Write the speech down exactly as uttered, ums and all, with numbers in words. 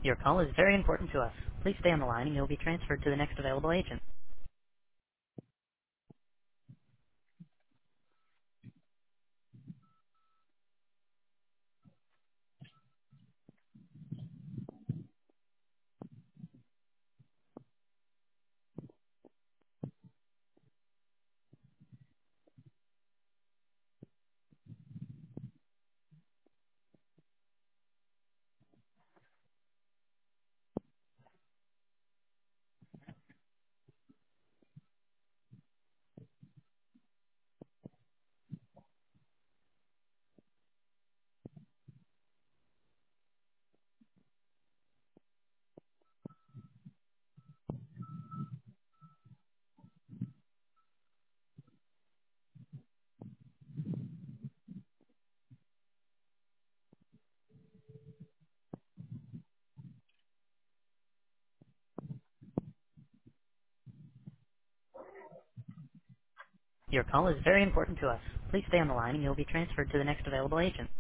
Your call is very important to us. Please stay on the line and you'll be transferred to the next available agent. Your call is very important to us. Please stay on the line and you'll be transferred to the next available agent.